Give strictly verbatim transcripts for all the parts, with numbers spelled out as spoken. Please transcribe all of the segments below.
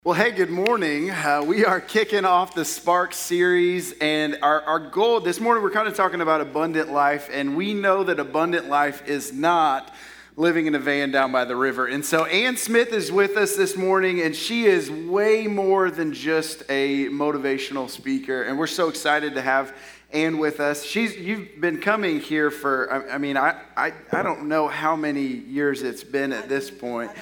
Well, hey, good morning. Uh, we are kicking off the Spark series, and our, our goal this morning, we're kind of talking about abundant life, and we know that abundant life is not living in a van down by the river. And so Ann Smith is with us this morning, and she is way more than just a motivational speaker, and we're so excited to have Ann with us. She's you've been coming here for, I, I mean, I, I, I don't know how many years it's been at this point.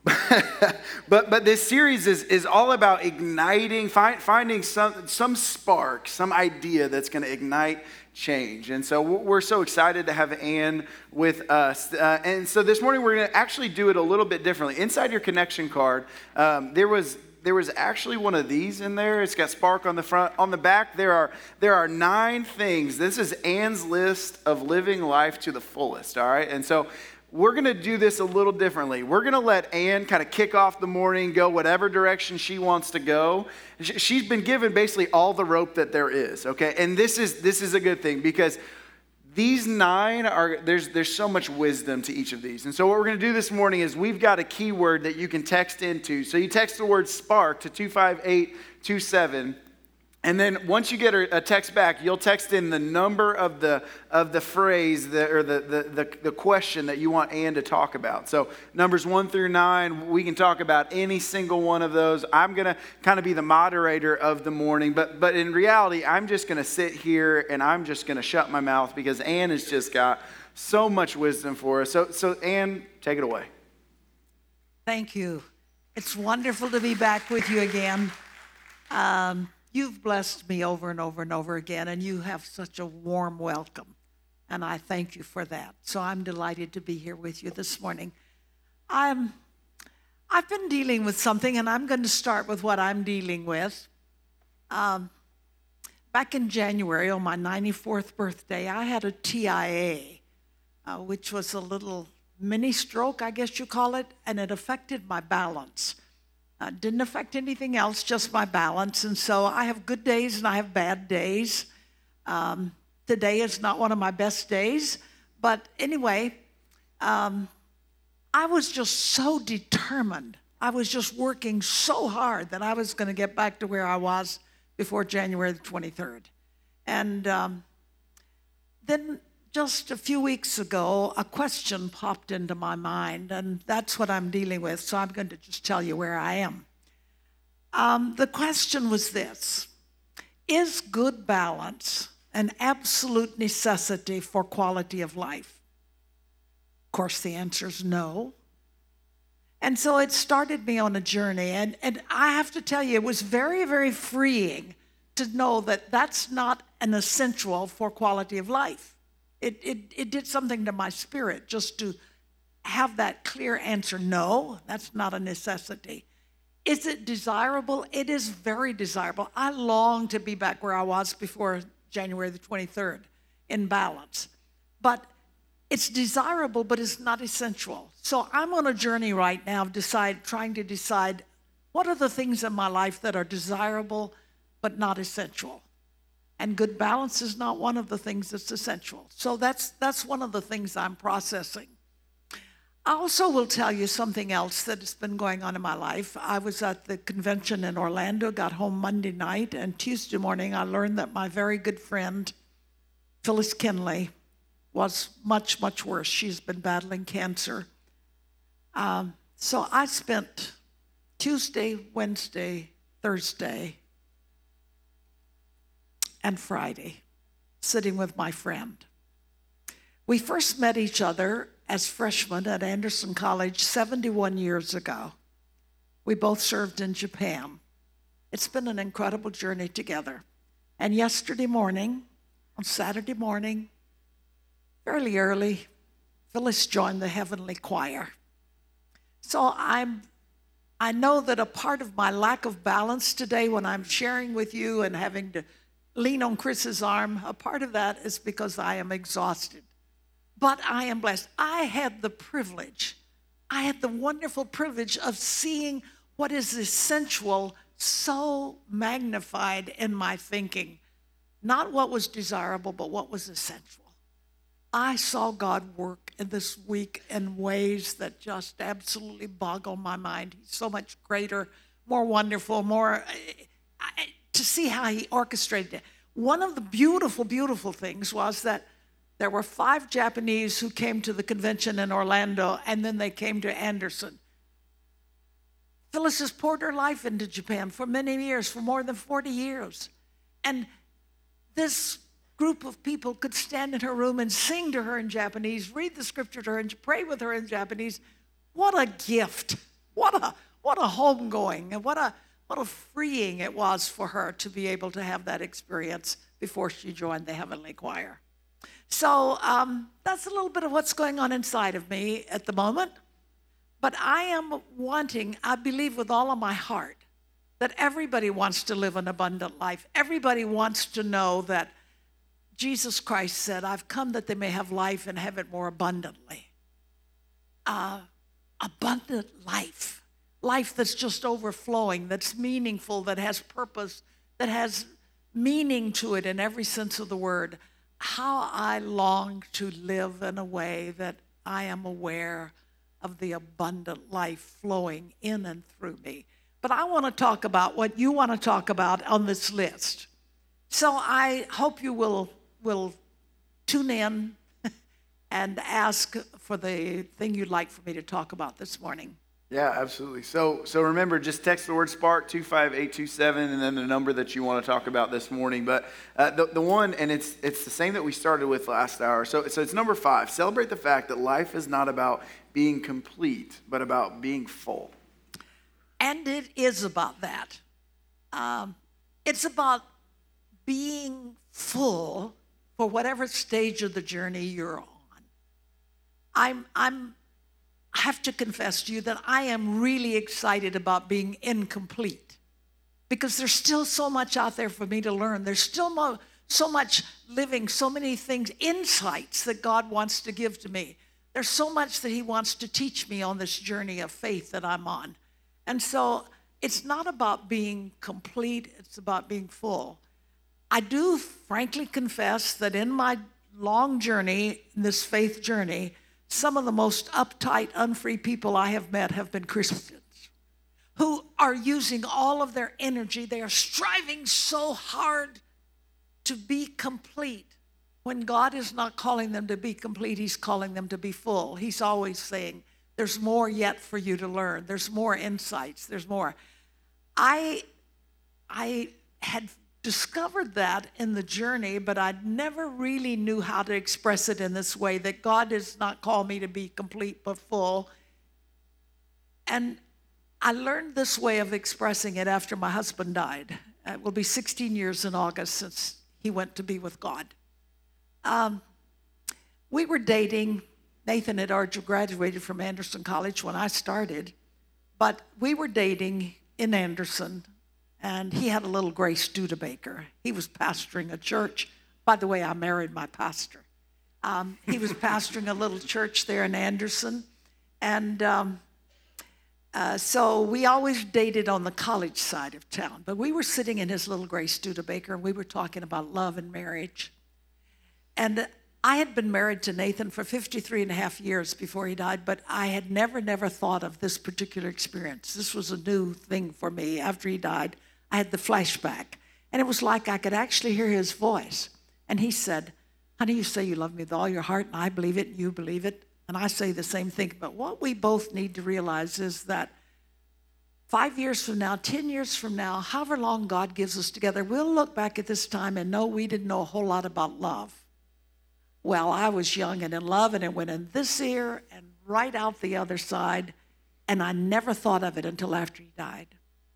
but but this series is, is all about igniting, find, finding some some spark, some idea that's going to ignite change. And so we're so excited to have Ann with us. Uh, and so this morning we're going to actually do it a little bit differently. Inside your connection card, um, there was there was actually one of these in there. It's got Spark on the front. On the back, there are there are nine things. This is Ann's list of living life to the fullest. All right, and so we're going to do this a little differently. We're going to let Ann kind of kick off the morning, go whatever direction she wants to go. She's been given basically all the rope that there is, okay? And this is this is a good thing because these nine are, there's there's so much wisdom to each of these. And so what we're going to do this morning is we've got a keyword that you can text into. So you text the word SPARK to two five eight two seven. And then once you get a text back, you'll text in the number of the of the phrase that, or the, the, the, the question that you want Ann to talk about. So numbers one through nine, we can talk about any single one of those. I'm going to kind of be the moderator of the morning. But, but in reality, I'm just going to sit here and I'm just going to shut my mouth because Ann has just got so much wisdom for us. So, so Ann, take it away. Thank you. It's wonderful to be back with you again. Um, You've blessed me over and over and over again, and you have such a warm welcome, and I thank you for that. So I'm delighted to be here with you this morning. I'm, I've been dealing with something, and I'm going to start with what I'm dealing with. Um, back in January, on my ninety-fourth birthday, I had a T I A, uh, which was a little mini stroke, I guess you call it, and it affected my balance. Uh, didn't affect anything else, just my balance. And so I have good days and I have bad days. Um, today is not one of my best days. But anyway, um, I was just so determined. I was just working so hard that I was going to get back to where I was before January the twenty-third. And um, then just a few weeks ago, a question popped into my mind, and that's what I'm dealing with, so I'm going to just tell you where I am. Um, the question was this: is good balance an absolute necessity for quality of life? Of course, the answer is no. And so it started me on a journey, and, and I have to tell you, it was very, very freeing to know that that's not an essential for quality of life. It, it it did something to my spirit just to have that clear answer. No, that's not a necessity. Is it desirable? It is very desirable. I long to be back where I was before January the twenty-third in balance. But it's desirable, but it's not essential. So I'm on a journey right now of decide, trying to decide what are the things in my life that are desirable but not essential. And good balance is not one of the things that's essential. So that's that's one of the things I'm processing. I also will tell you something else that has been going on in my life. I was at the convention in Orlando, got home Monday night, and Tuesday morning I learned that my very good friend, Phyllis Kinley, was much, much worse. She's been battling cancer. Um, so I spent Tuesday, Wednesday, Thursday, and Friday, sitting with my friend. We first met each other as freshmen at Anderson College seventy-one years ago. We both served in Japan. It's been an incredible journey together. And yesterday morning, on Saturday morning, fairly early, Phyllis joined the Heavenly Choir. So I'm I know that a part of my lack of balance today when I'm sharing with you and having to lean on Chris's arm, a part of that is because I am exhausted. But I am blessed. I had the privilege, I had the wonderful privilege of seeing what is essential so magnified in my thinking. Not what was desirable, but what was essential. I saw God work in this week in ways that just absolutely boggle my mind. He's so much greater, more wonderful, more to see how he orchestrated it. One of the beautiful, beautiful things was that there were five Japanese who came to the convention in Orlando, and then they came to Anderson. Phyllis has poured her life into Japan for many years, for more than forty years. And this group of people could stand in her room and sing to her in Japanese, read the scripture to her, and pray with her in Japanese. What a gift. What a what a homegoing, and what a what a freeing it was for her to be able to have that experience before she joined the Heavenly Choir. So um, that's a little bit of what's going on inside of me at the moment. But I am wanting, I believe with all of my heart, that everybody wants to live an abundant life. Everybody wants to know that Jesus Christ said, I've come that they may have life and have it more abundantly. Uh, abundant life. Life that's just overflowing, that's meaningful, that has purpose, that has meaning to it in every sense of the word. How I long to live in a way that I am aware of the abundant life flowing in and through me. But I want to talk about what you want to talk about on this list. So I hope you will, will tune in and ask for the thing you'd like for me to talk about this morning. Yeah, absolutely. So so remember, just text the word SPARK two five eight two seven and then the number that you want to talk about this morning. But uh, the, the one, and it's it's the same that we started with last hour. So, so it's number five. Celebrate the fact that life is not about being complete, but about being full. And it is about that. Um, it's about being full for whatever stage of the journey you're on. I'm I'm I have to confess to you that I am really excited about being incomplete, because there's still so much out there for me to learn. There's still mo- so much living, so many things, insights that God wants to give to me. There's so much that he wants to teach me on this journey of faith that I'm on. And so it's not about being complete, it's about being full. I do frankly confess that in my long journey, in this faith journey, some of the most uptight, unfree people I have met have been Christians who are using all of their energy. They are striving so hard to be complete. When God is not calling them to be complete, he's calling them to be full. He's always saying, there's more yet for you to learn. There's more insights. There's more. I, I had discovered that in the journey, but I never really knew how to express it in this way, that God does not call me to be complete but full. And I learned this way of expressing it after my husband died. It will be sixteen years in August since he went to be with God. Um, we were dating. Nathan had already graduated from Anderson College when I started, but we were dating in Anderson. And he had a little gray Studebaker. He was pastoring a church. By the way, I married my pastor. Um, he was pastoring a little church there in Anderson. And um, uh, so we always dated on the college side of town. But we were sitting in his little gray Studebaker, and we were talking about love and marriage. And I had been married to Nathan for fifty-three and a half years before he died, but I had never, never thought of this particular experience. This was a new thing for me. After he died, I had the flashback, and it was like I could actually hear his voice. And he said, honey, you say you love me with all your heart, and I believe it, and you believe it, and I say the same thing. But what we both need to realize is that five years from now, ten years from now, however long God gives us together, we'll look back at this time and know we didn't know a whole lot about love. Well, I was young and in love, and it went in this ear and right out the other side, and I never thought of it until after he died.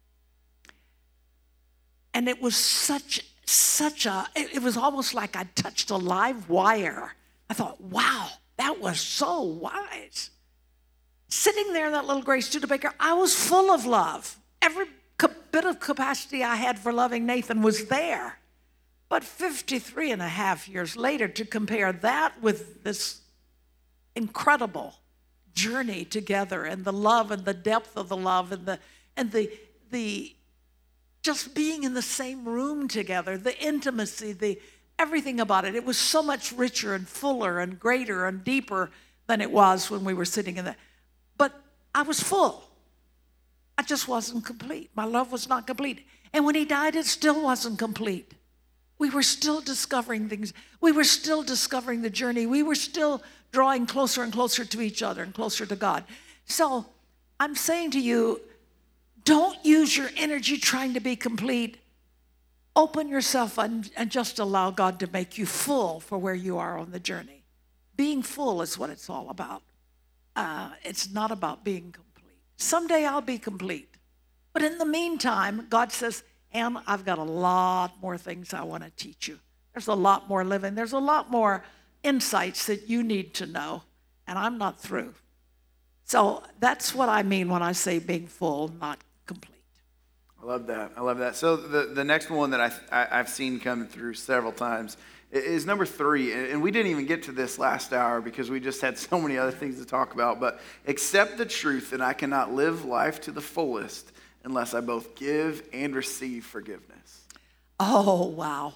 And it was such, such a, it, it was almost like I touched a live wire. I thought, wow, that was so wise. Sitting there in that little gray Studebaker, I was full of love. Every bit of capacity I had for loving Nathan was there. But fifty-three and a half years later, to compare that with this incredible journey together, and the love and the depth of the love and the and the the just being in the same room together, the intimacy, the everything about it, it was so much richer and fuller and greater and deeper than it was when we were sitting in that. But I was full. I just wasn't complete. My love was not complete. And when he died, it still wasn't complete. We were still discovering things. We were still discovering the journey. We were still drawing closer and closer to each other and closer to God. So I'm saying to you, don't use your energy trying to be complete. Open yourself and, and just allow God to make you full for where you are on the journey. Being full is what it's all about. Uh, it's not about being complete. Someday I'll be complete. But in the meantime, God says, Ann, I've got a lot more things I want to teach you. There's a lot more living. There's a lot more insights that you need to know. And I'm not through. So that's what I mean when I say being full, not complete. I love that. I love that. So the, the next one that I, I, I've seen come through several times is number three. And we didn't even get to this last hour because we just had so many other things to talk about. But accept the truth that I cannot live life to the fullest unless I both give and receive forgiveness. Oh, wow.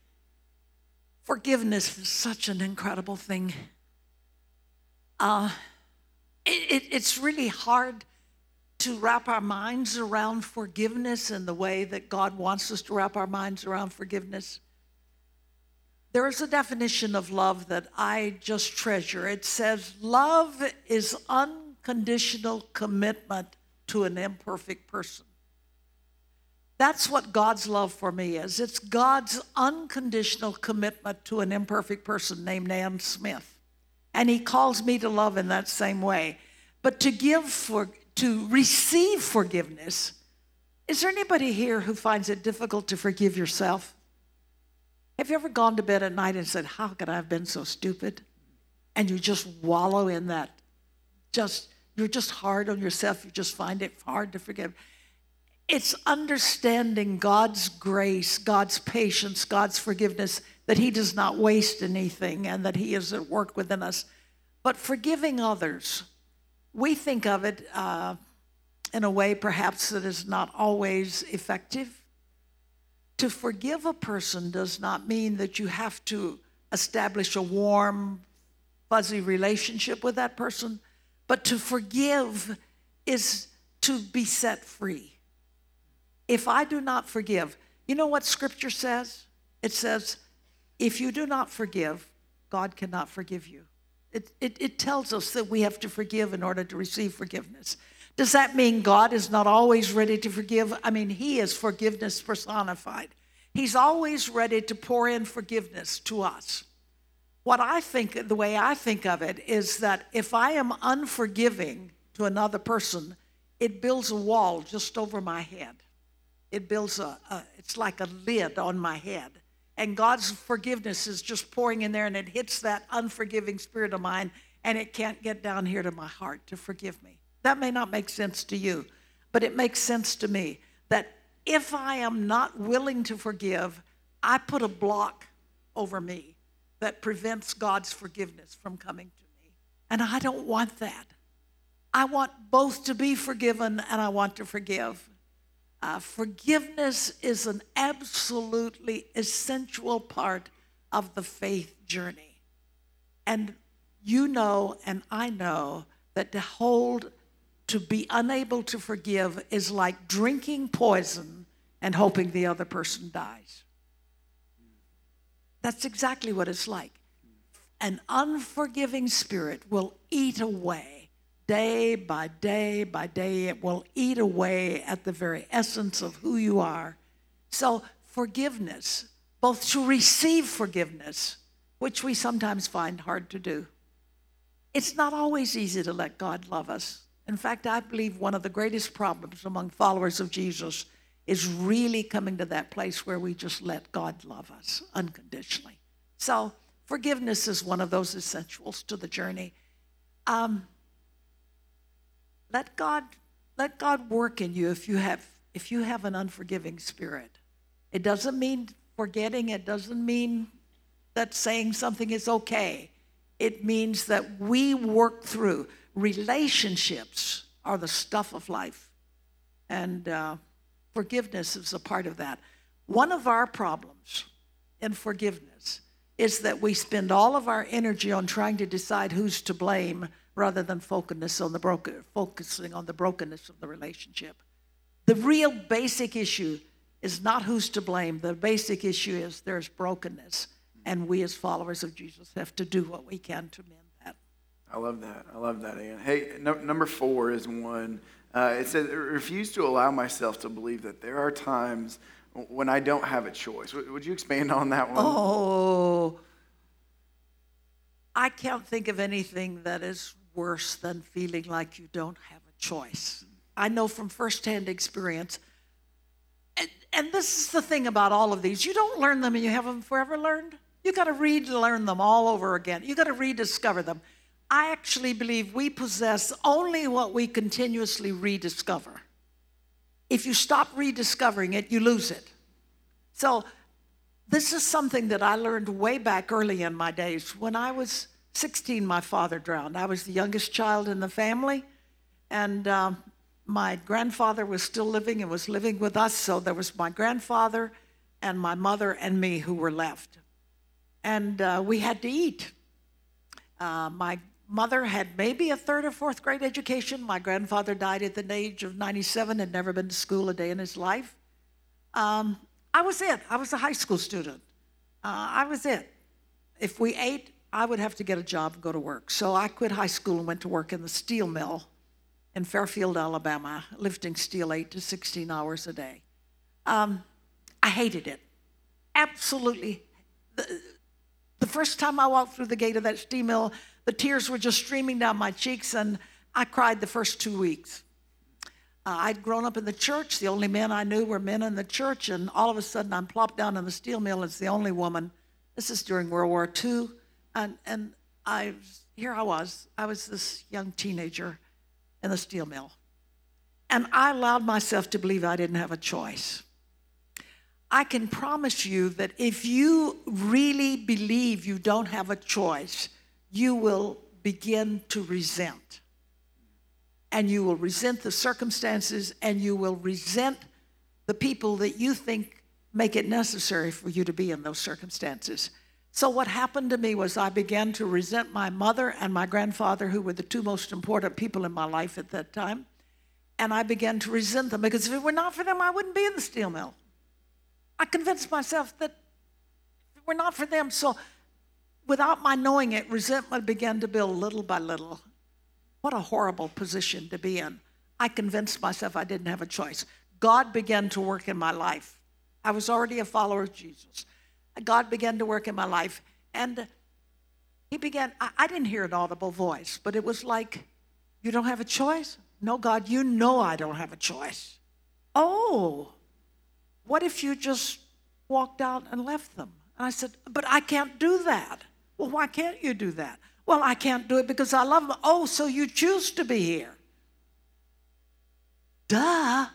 Forgiveness is such an incredible thing. Uh, it, it, it's really hard to wrap our minds around forgiveness in the way that God wants us to wrap our minds around forgiveness. There is a definition of love that I just treasure. It says, love is unconditional commitment to an imperfect person. That's what God's love for me is. It's God's unconditional commitment to an imperfect person named Ann Smith. And he calls me to love in that same way. But to give for to receive forgiveness, is there anybody here who finds it difficult to forgive yourself? Have you ever gone to bed at night and said, how could I have been so stupid? And you just wallow in that. Just you're just hard on yourself. You just find it hard to forgive. It's understanding God's grace, God's patience, God's forgiveness, that he does not waste anything and that he is at work within us. But forgiving others, we think of it uh, in a way perhaps that is not always effective. To forgive a person does not mean that you have to establish a warm, fuzzy relationship with that person, but to forgive is to be set free. If I do not forgive, you know what Scripture says? It says, if you do not forgive, God cannot forgive you. It, it, it tells us that we have to forgive in order to receive forgiveness. Does that mean God is not always ready to forgive? I mean, he is forgiveness personified. He's always ready to pour in forgiveness to us. What I think, the way I think of it is that if I am unforgiving to another person, it builds a wall just over my head. It builds a, a it's like a lid on my head. And God's forgiveness is just pouring in there and it hits that unforgiving spirit of mine and it can't get down here to my heart to forgive me. That may not make sense to you, but it makes sense to me that if I am not willing to forgive, I put a block over me that prevents God's forgiveness from coming to me. And I don't want that. I want both to be forgiven and I want to forgive. Uh, forgiveness is an absolutely essential part of the faith journey. And you know, and I know, that to hold, to be unable to forgive is like drinking poison and hoping the other person dies. That's exactly what it's like. An unforgiving spirit will eat away. Day by day by day, it will eat away at the very essence of who you are. So forgiveness, both to receive forgiveness, which we sometimes find hard to do. It's not always easy to let God love us. In fact, I believe one of the greatest problems among followers of Jesus is really coming to that place where we just let God love us unconditionally. So forgiveness is one of those essentials to the journey. Um, Let God, let God work in you if you have if you have an unforgiving spirit. It doesn't mean forgetting. It doesn't mean that saying something is okay. It means that we work through. Relationships are the stuff of life. And uh, forgiveness is a part of that. One of our problems in forgiveness is that we spend all of our energy on trying to decide who's to blame rather than focus on the broken, focusing on the brokenness of the relationship. The real basic issue is not who's to blame. The basic issue is there's brokenness, and we as followers of Jesus have to do what we can to mend that. I love that. I love that, Ann. Hey, no, number four is one. Uh, it says, refuse to allow myself to believe that there are times when I don't have a choice. W- would you expand on that one? Oh, I can't think of anything that is worse than feeling like you don't have a choice. I know from firsthand experience, and, and this is the thing about all of these. You don't learn them and you have them forever learned. You got to relearn them all over again. You got to rediscover them. I actually believe we possess only what we continuously rediscover. If you stop rediscovering it, you lose it. So this is something that I learned way back early in my days. When I was sixteen, my father drowned. I was the youngest child in the family, and um, my grandfather was still living and was living with us. So there was my grandfather and my mother and me who were left. And uh, we had to eat. Uh, my mother had maybe a third or fourth grade education. My grandfather died at the age of ninety-seven, had never been to school a day in his life. Um, I was it. I was a high school student. Uh, I was it. If we ate, I would have to get a job and go to work. So I quit high school and went to work in the steel mill in Fairfield, Alabama, lifting steel eight to sixteen hours a day. Um, I hated it. Absolutely. The, the first time I walked through the gate of that steel mill, the tears were just streaming down my cheeks, and I cried the first two weeks. Uh, I'd grown up in the church. The only men I knew were men in the church, and all of a sudden I'm plopped down in the steel mill as the only woman. This is during World War Two, and, and I here I was. I was this young teenager in the steel mill, and I allowed myself to believe I didn't have a choice. I can promise you that if you really believe you don't have a choice, you will begin to resent. And you will resent the circumstances, and you will resent the people that you think make it necessary for you to be in those circumstances. So what happened to me was I began to resent my mother and my grandfather, who were the two most important people in my life at that time. And I began to resent them, because if it were not for them, I wouldn't be in the steel mill. I convinced myself that if it were not for them. So without my knowing it, resentment began to build little by little. What a horrible position to be in. I convinced myself I didn't have a choice. God began to work in my life. I was already a follower of Jesus. God began to work in my life. And he began, I, I didn't hear an audible voice, but it was like, you don't have a choice? No, God, you know I don't have a choice. Oh, what if you just walked out and left them? And I said, but I can't do that. Well, why can't you do that? Well, I can't do it because I love them. Oh, so you choose to be here. Duh. I,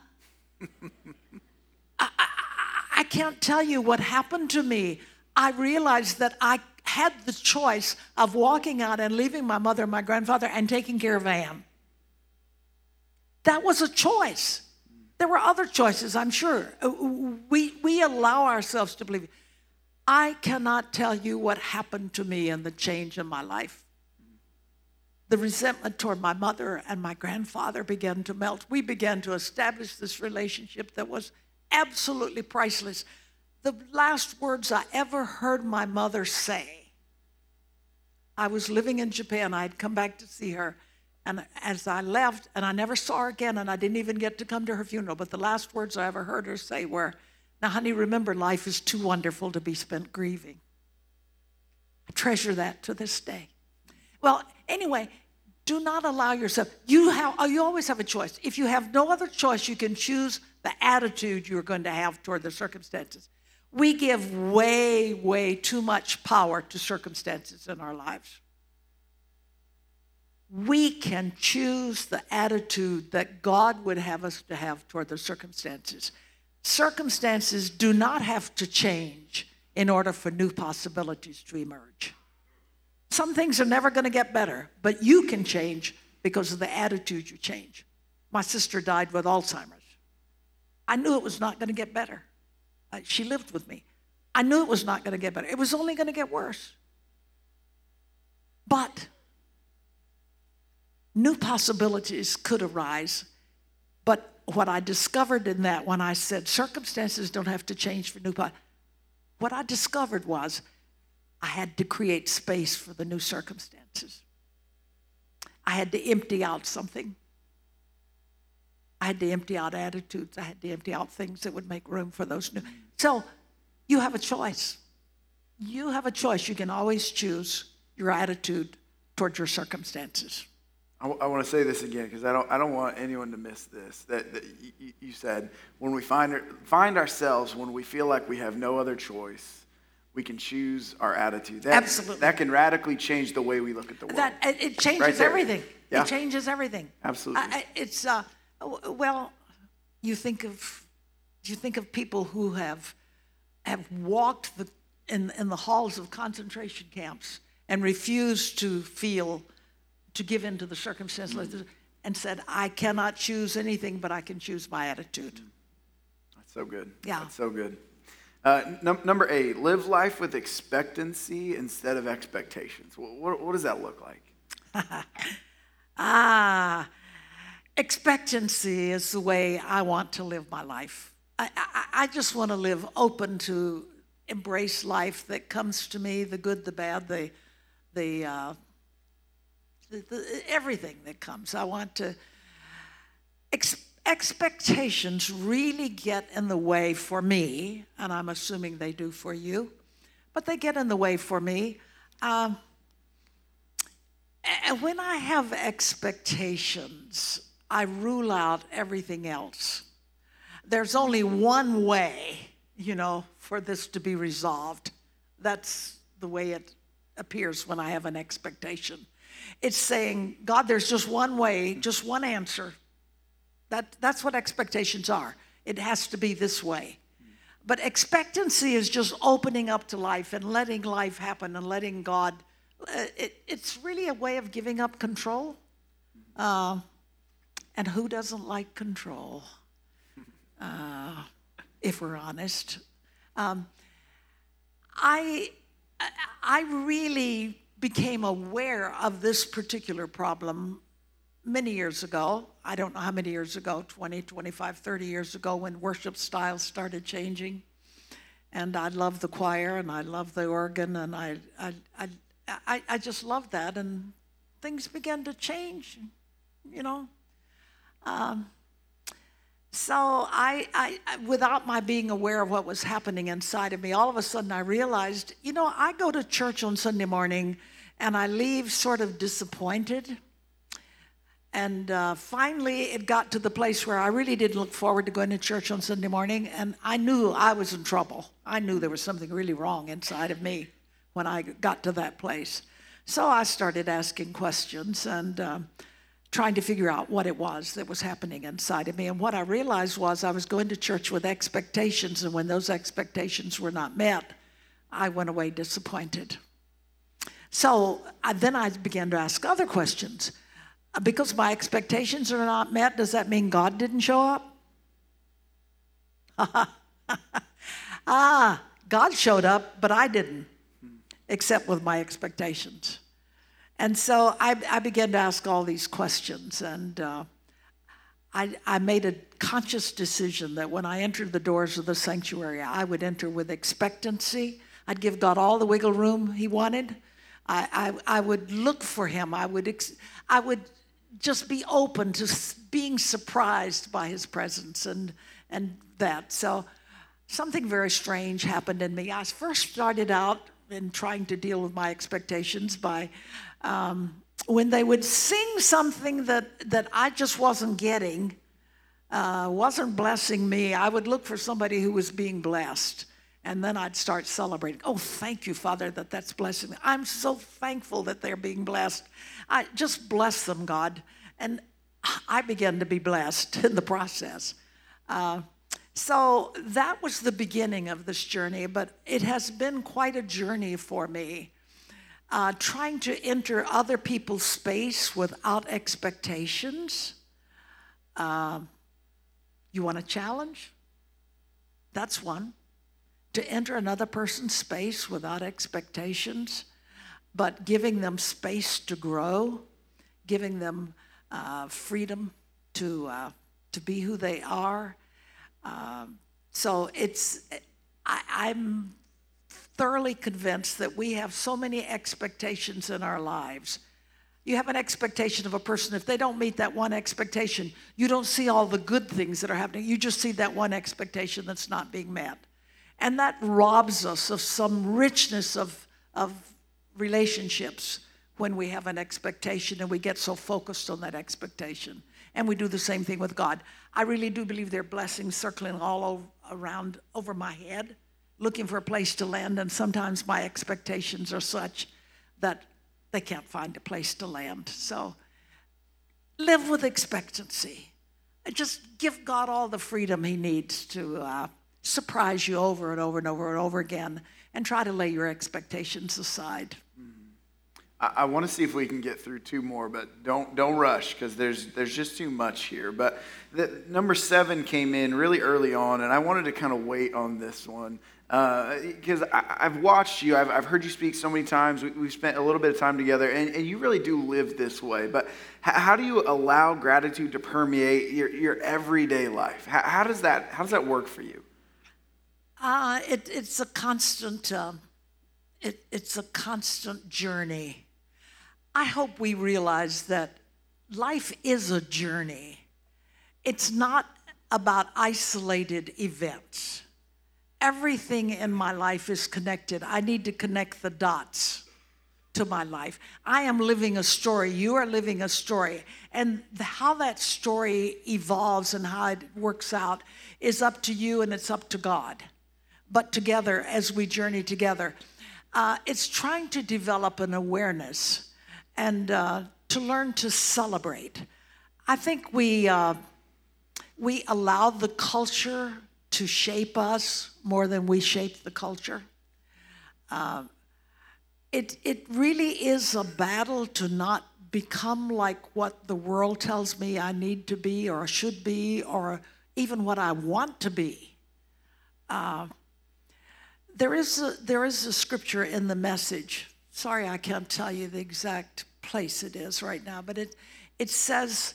I, I can't tell you what happened to me. I realized that I had the choice of walking out and leaving my mother and my grandfather and taking care of Ann. That was a choice. There were other choices, I'm sure. We, we allow ourselves to believe. I cannot tell you what happened to me and the change in my life. The resentment toward my mother and my grandfather began to melt. We began to establish this relationship that was absolutely priceless. The last words I ever heard my mother say, I was living in Japan. I had come back to see her. And as I left, and I never saw her again, and I didn't even get to come to her funeral, but the last words I ever heard her say were, now, honey, remember, life is too wonderful to be spent grieving. I treasure that to this day. Well, anyway, do not allow yourself, you have, you always have a choice. If you have no other choice, you can choose the attitude you're going to have toward the circumstances. We give way, way too much power to circumstances in our lives. We can choose the attitude that God would have us to have toward the circumstances. Circumstances do not have to change in order for new possibilities to emerge. Some things are never going to get better, but you can change because of the attitude you change. My sister died with Alzheimer's. I knew it was not going to get better. Uh, she lived with me. I knew it was not going to get better. It was only going to get worse. But new possibilities could arise, but what I discovered in that when I said circumstances don't have to change for new pot, what I discovered was I had to create space for the new circumstances. I had to empty out something. I had to empty out attitudes. I had to empty out things that would make room for those new. So you have a choice. You have a choice. You can always choose your attitude towards your circumstances. I, I want to say this again because I don't I don't want anyone to miss this. That, that you, you said when we find find ourselves when we feel like we have no other choice, we can choose our attitude. That, Absolutely. That can radically change the way we look at the world. That it, it changes Right there. everything. Yeah. It changes everything. Absolutely. I, I- it's uh, well, you think of you think of people who have have walked the in in the halls of concentration camps and refused to feel to give in to the circumstances like this, and said, "I cannot choose anything, but I can choose my attitude." That's so good. Yeah. That's so good. Uh, num- number eight, live life with expectancy instead of expectations. What, what, what does that look like? Ah, expectancy is the way I want to live my life. I, I, I just want to live open to embrace life that comes to me, the good, the bad, the, the, uh, the, the everything that comes. I want to. Ex- expectations really get in the way for me, and I'm assuming they do for you, but they get in the way for me. Um, And when I have expectations, I rule out everything else. There's only one way, you know, for this to be resolved. That's the way it appears when I have an expectation. It's saying, God, there's just one way, just one answer. That, that's what expectations are. It has to be this way. But expectancy is just opening up to life and letting life happen and letting God. Uh, it, it's really a way of giving up control. Uh, and who doesn't like control? Uh, if we're honest. Um, I, I really became aware of this particular problem many years ago. I don't know how many years ago, twenty, twenty-five, thirty years ago, when worship styles started changing. And I loved the choir and I loved the organ and I, I, I I, I just loved that, and things began to change, you know. Um, so I, I, without my being aware of what was happening inside of me, all of a sudden I realized, you know, I go to church on Sunday morning, and I leave sort of disappointed. And uh, finally, it got to the place where I really didn't look forward to going to church on Sunday morning, and I knew I was in trouble. I knew there was something really wrong inside of me when I got to that place. So I started asking questions and um, trying to figure out what it was that was happening inside of me. And what I realized was I was going to church with expectations, and when those expectations were not met, I went away disappointed. So I, then I began to ask other questions. Because my expectations are not met, does that mean God didn't show up? Ah, God showed up, but I didn't. Except with my expectations. And so I, I began to ask all these questions, and uh, I, I made a conscious decision that when I entered the doors of the sanctuary, I would enter with expectancy. I'd give God all the wiggle room he wanted. I, I, I would look for him. I would, ex- I would just be open to being surprised by his presence and, and that. So something very strange happened in me. I first started out in trying to deal with my expectations by um, when they would sing something that, that I just wasn't getting, uh, wasn't blessing me, I would look for somebody who was being blessed. And then I'd start celebrating. Oh, thank you, Father, that that's blessing me. I'm so thankful that they're being blessed. I just bless them, God. And I began to be blessed in the process. Uh, So that was the beginning of this journey, but it has been quite a journey for me, uh, trying to enter other people's space without expectations. Uh, you want a challenge? That's one. To enter another person's space without expectations, but giving them space to grow, giving them uh, freedom to uh, to be who they are. Um, so it's, I, I'm thoroughly convinced that we have so many expectations in our lives. You have an expectation of a person. If they don't meet that one expectation, you don't see all the good things that are happening. You just see that one expectation that's not being met. And that robs us of some richness of, of relationships when we have an expectation and we get so focused on that expectation. And we do the same thing with God. I really do believe there are blessings circling all over, around over my head, looking for a place to land. And sometimes my expectations are such that they can't find a place to land. So live with expectancy. Just give God all the freedom he needs to uh, surprise you over and over and over and over again, and try to lay your expectations aside. I, I want to see if we can get through two more, but don't don't rush, because there's there's just too much here. But the, number seven came in really early on, and I wanted to kind of wait on this one. Because uh, I've watched you, I've, I've heard you speak so many times. We, we've spent a little bit of time together, and, and you really do live this way. But h- how do you allow gratitude to permeate your, your everyday life? How, how does that how does that work for you? Uh, it, it's a constant. Uh, it, it's a constant journey. I hope we realize that life is a journey. It's not about isolated events. Everything in my life is connected. I need to connect the dots to my life. I am living a story. You are living a story. And the, how that story evolves and how it works out is up to you, and it's up to God. But together, as we journey together, uh, it's trying to develop an awareness and uh, to learn to celebrate. I think we uh, we allow the culture to shape us more than we shape the culture. Uh, it, it really is a battle to not become like what the world tells me I need to be or should be, or even what I want to be. Uh, there is a, there is a scripture in the Message. Sorry, I can't tell you the exact place it is right now, but it it says,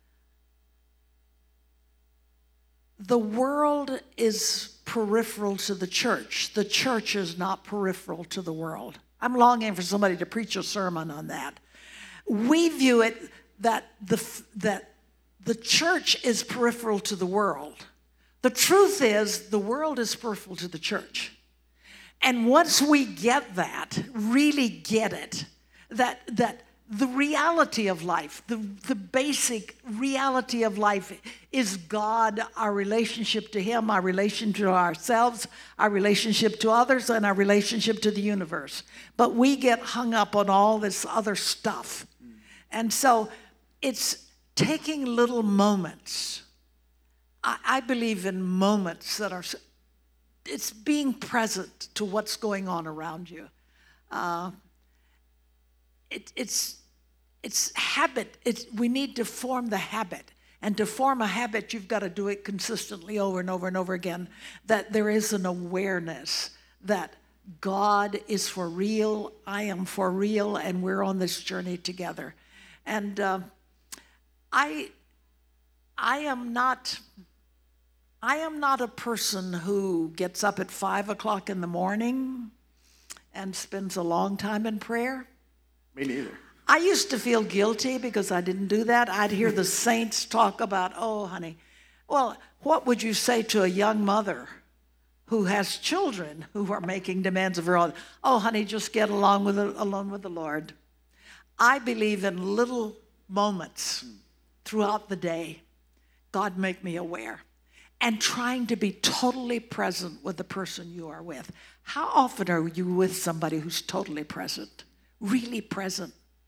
the world is peripheral to the church. The church is not peripheral to the world. I'm longing for somebody to preach a sermon on that. We view it that the, that the church is peripheral to the world. The truth is, the world is peripheral to the church. And once we get that, really get it, that, that the reality of life, the, the basic reality of life is God, our relationship to him, our relationship to ourselves, our relationship to others, and our relationship to the universe. But we get hung up on all this other stuff. And so it's taking little moments. I, I believe in moments that are, it's being present to what's going on around you. Uh, It, it's it's habit. It's, we need to form the habit. And to form a habit, you've got to do it consistently over and over and over again, that there is an awareness that God is for real, I am for real, and we're on this journey together. And uh, I, I am not... I am not a person who gets up at five o'clock in the morning and spends a long time in prayer. Me neither. I used to feel guilty because I didn't do that. I'd hear the saints talk about, oh, honey. Well, what would you say to a young mother who has children who are making demands of her own? Oh, honey, just get along with the, alone with the Lord. I believe in little moments throughout the day. God, make me aware. And trying to be totally present with the person you are with. How often are you with somebody who's totally present? Really present?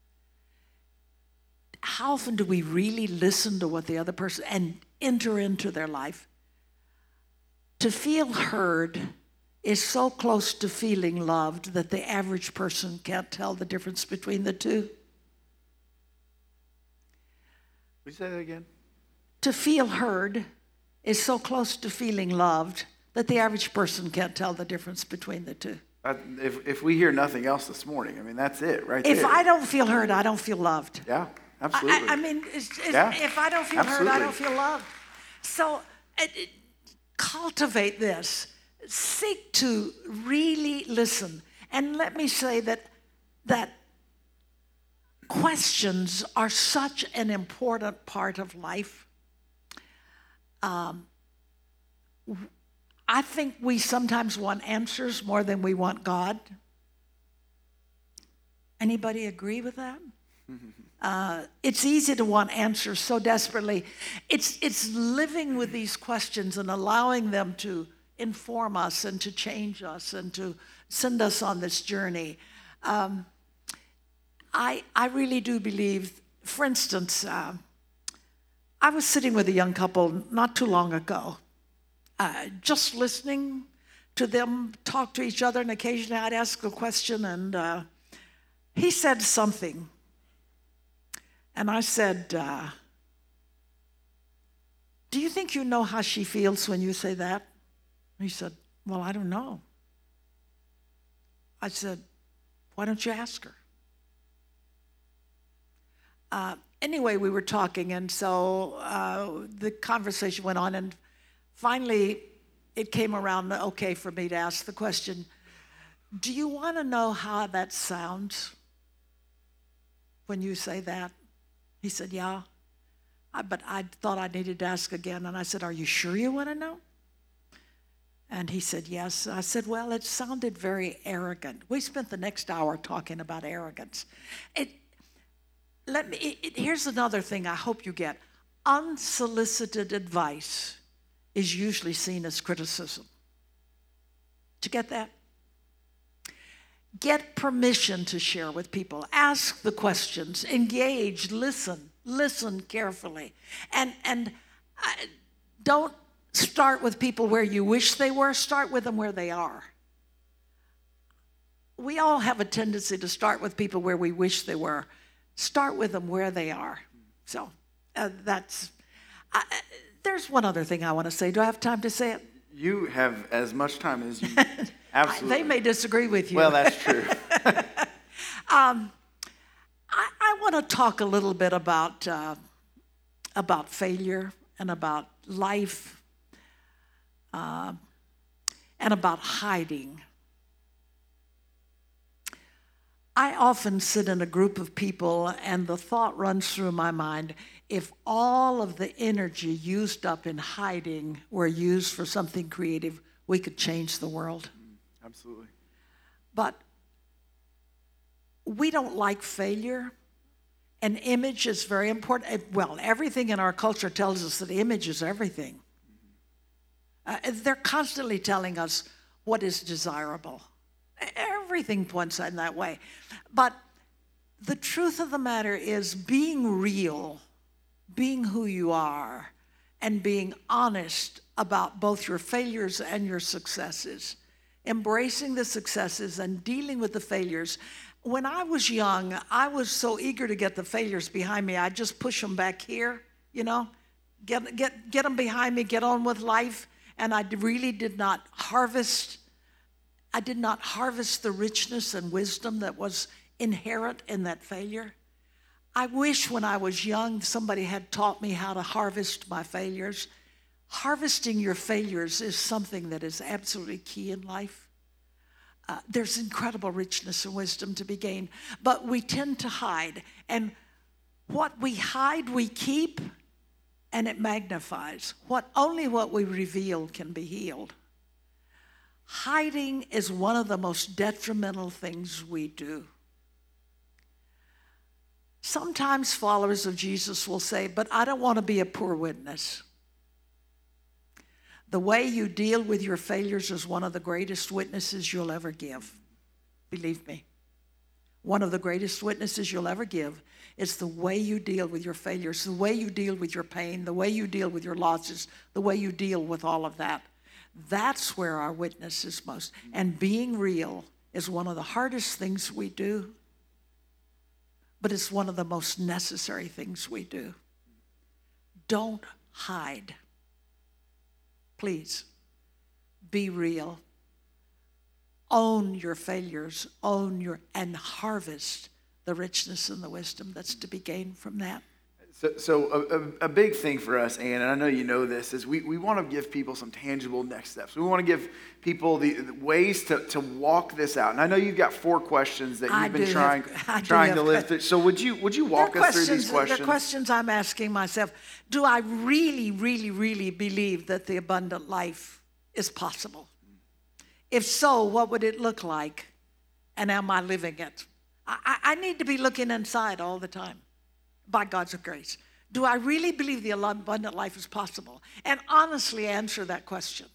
How often do we really listen to what the other person and enter into their life? To feel heard is so close to feeling loved that the average person can't tell the difference between the two. Will you say that again? To feel heard is so close to feeling loved that the average person can't tell the difference between the two. Uh, if if we hear nothing else this morning, I mean, that's it right If there. I don't feel heard, I don't feel loved. Yeah, absolutely. I, I mean, it's, it's, Yeah, if I don't feel absolutely. heard, I don't feel loved. So uh, cultivate this. Seek to really listen. And let me say that that questions are such an important part of life. Um, I think we sometimes want answers more than we want God. Anybody agree with that? Uh, it's easy to want answers so desperately. It's, it's living with these questions and allowing them to inform us and to change us and to send us on this journey. Um, I, I really do believe, for instance, uh, I was sitting with a young couple not too long ago, uh, just listening to them talk to each other, and occasionally I'd ask a question, and uh, he said something. And I said, uh, do you think you know how she feels when you say that? He said, well, I don't know. I said, why don't you ask her? Uh, anyway, we were talking, and so uh, the conversation went on, and finally it came around okay for me to ask the question, do you want to know how that sounds when you say that? He said, yeah, I, but I thought I needed to ask again. And I said, are you sure you want to know? And he said, yes. I said, well, it sounded very arrogant. We spent the next hour talking about arrogance. It, let me, it, it, here's another thing I hope you get. Unsolicited advice is usually seen as criticism. Did you get that? Get permission to share with people. Ask the questions. Engage. Listen. Listen carefully. And, and uh, don't start with people where you wish they were. Start with them where they are. We all have a tendency to start with people where we wish they were. Start with them where they are. So uh, that's... Uh, there's one other thing I want to say. Do I have time to say it? You have as much time as you... Absolutely. They may disagree with you. Well, that's true. um, I, I want to talk a little bit about uh, about failure and about life uh, and about hiding. I often sit in a group of people, and the thought runs through my mind, if all of the energy used up in hiding were used for something creative, we could change the world. Absolutely. But we don't like failure. An image is very important. Well, everything in our culture tells us that image is everything. Uh, they're constantly telling us what is desirable. Everything points in that way. But the truth of the matter is being real, being who you are, and being honest about both your failures and your successes. Embracing the successes and dealing with the failures. When I was young, I was so eager to get the failures behind me, I'd just push them back here, you know, get, get, get them behind me, get on with life. And I really did not harvest, I did not harvest the richness and wisdom that was inherent in that failure. I wish when I was young, somebody had taught me how to harvest my failures. Harvesting your failures is something that is absolutely key in life. Uh, there's incredible richness and wisdom to be gained, but we tend to hide. And what we hide, we keep, and it magnifies. What only what we reveal can be healed. Hiding is one of the most detrimental things we do. Sometimes followers of Jesus will say, but I don't want to be a poor witness. The way you deal with your failures is one of the greatest witnesses you'll ever give. Believe me. One of the greatest witnesses you'll ever give is the way you deal with your failures, the way you deal with your pain, the way you deal with your losses, the way you deal with all of that. That's where our witness is most. And being real is one of the hardest things we do, but it's one of the most necessary things we do. Don't hide. Please, be real. Own your failures, own your, and harvest the richness and the wisdom that's to be gained from that. So, so a, a, a big thing for us, Ann, and I know you know this, is we, we want to give people some tangible next steps. We want to give people the, the ways to, to walk this out. And I know you've got four questions that you've I been trying have, trying to live through. So would you would you walk us through these questions? The questions I'm asking myself: do I really, really, really believe that the abundant life is possible? If so, what would it look like? And am I living it? I, I need to be looking inside all the time. By God's grace. Do I really believe the abundant life is possible? And honestly answer that question.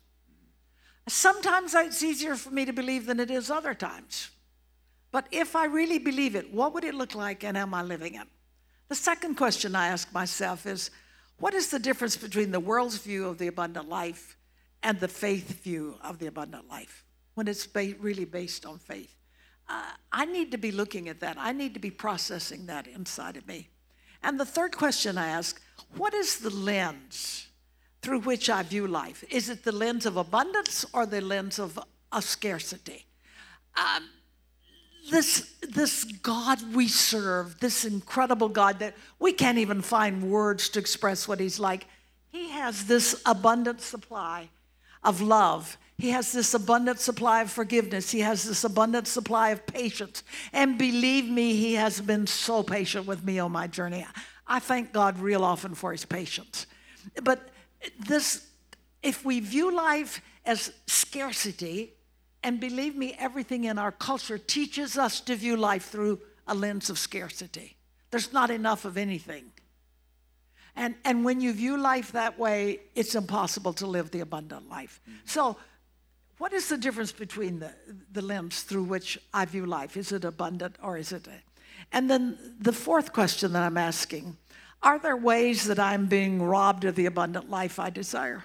Sometimes it's easier for me to believe than it is other times. But if I really believe it, what would it look like and am I living it? The second question I ask myself is, what is the difference between the world's view of the abundant life and the faith view of the abundant life when it's ba- really based on faith? Uh, I need to be looking at that. I need to be processing that inside of me. And the third question I ask, what is the lens through which I view life? Is it the lens of abundance or the lens of, of scarcity? Um, this, this God we serve, this incredible God that we can't even find words to express what he's like, he has this abundant supply of love. He has this abundant supply of forgiveness. He has this abundant supply of patience. And believe me, he has been so patient with me on my journey. I thank God real often for his patience. But this, if we view life as scarcity, and believe me, everything in our culture teaches us to view life through a lens of scarcity. There's not enough of anything. And, and when you view life that way, it's impossible to live the abundant life. So, what is the difference between the, the lens through which I view life? Is it abundant or is it? A, and then the fourth question that I'm asking, are there ways that I'm being robbed of the abundant life I desire?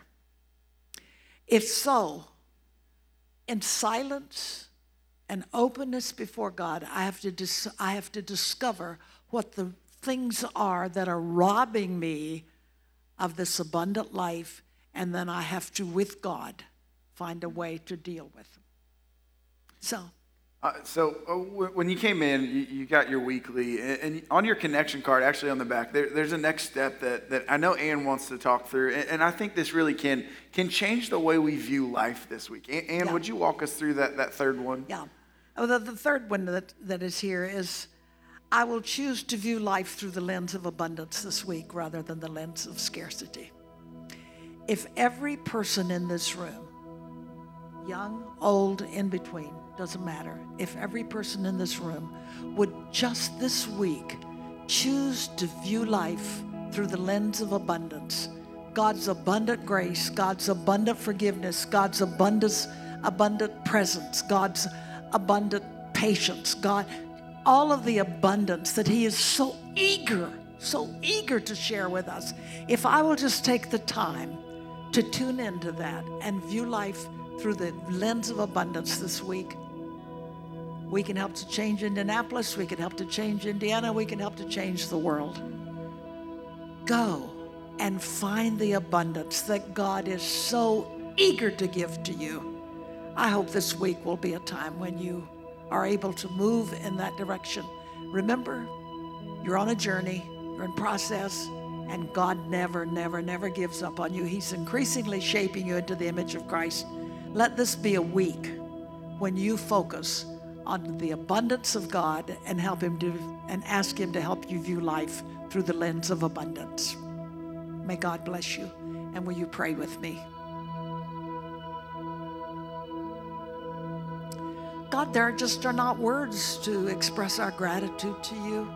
If so, in silence and openness before God, I have to dis- I have to discover what the things are that are robbing me of this abundant life, and then I have to, with God, find a way to deal with them. So, uh, so uh, w- when you came in, you, you got your weekly, and, and on your connection card, actually on the back, there, there's a next step that, that I know Ann wants to talk through, and, and I think this really can can change the way we view life this week. Ann, Ann yeah. would you walk us through that, that third one? Yeah. Oh, the, the third one that, that is here is, I will choose to view life through the lens of abundance this week rather than the lens of scarcity. If every person in this room, young, old, in between, doesn't matter. If every person in this room would just this week choose to view life through the lens of abundance, God's abundant grace, God's abundant forgiveness, God's abundance, abundant presence, God's abundant patience, God, all of the abundance that he is so eager, so eager to share with us. If I will just take the time to tune into that and view life through the lens of abundance this week, we can help to change Indianapolis, we can help to change Indiana, we can help to change the world. Go and find the abundance that God is so eager to give to you. I hope this week will be a time when you are able to move in that direction. Remember, you're on a journey, you're in process, and God never, never, never gives up on you. He's increasingly shaping you into the image of Christ. Let this be a week when you focus on the abundance of God and help him to, and ask him to help you view life through the lens of abundance. May God bless you. And will you pray with me? God, there just are not words to express our gratitude to you.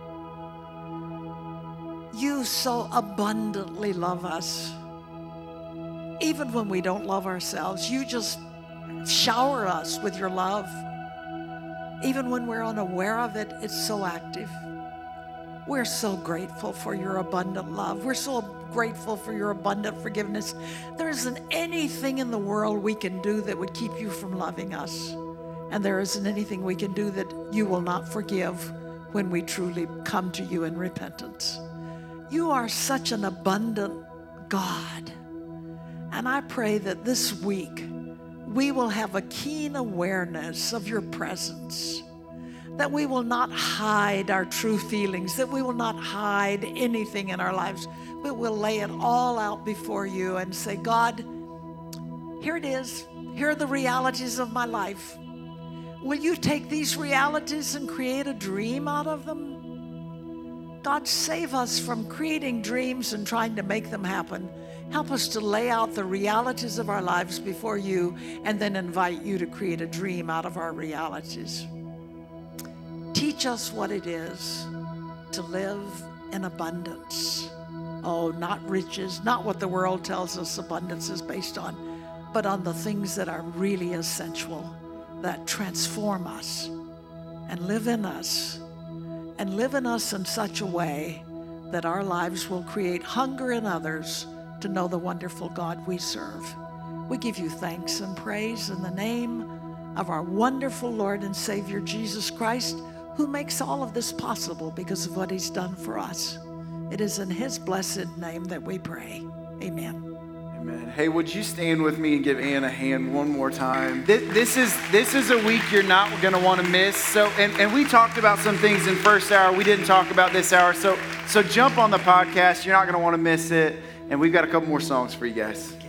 You so abundantly love us. Even when we don't love ourselves, you just shower us with your love. Even when we're unaware of it, it's so active. We're so grateful for your abundant love. We're so grateful for your abundant forgiveness. There isn't anything in the world we can do that would keep you from loving us. And there isn't anything we can do that you will not forgive when we truly come to you in repentance. You are such an abundant God. And I pray that this week we will have a keen awareness of your presence, that we will not hide our true feelings, that we will not hide anything in our lives, but we'll lay it all out before you and say, God, here it is. Here are the realities of my life. Will you take these realities and create a dream out of them? God, save us from creating dreams and trying to make them happen. Help us to lay out the realities of our lives before you and then invite you to create a dream out of our realities. Teach us what it is to live in abundance. Oh, not riches, not what the world tells us abundance is based on, but on the things that are really essential, that transform us and live in us, and live in us in such a way that our lives will create hunger in others to know the wonderful God we serve. We give you thanks and praise in the name of our wonderful Lord and Savior, Jesus Christ, who makes all of this possible because of what he's done for us. It is in his blessed name that we pray. Amen. Amen. Hey, would you stand with me and give Ann a hand one more time? This, this is this is a week you're not going to want to miss. So, and, and we talked about some things in first hour. We didn't talk about this hour. So, so jump on the podcast. You're not going to want to miss it. And we've got a couple more songs for you guys.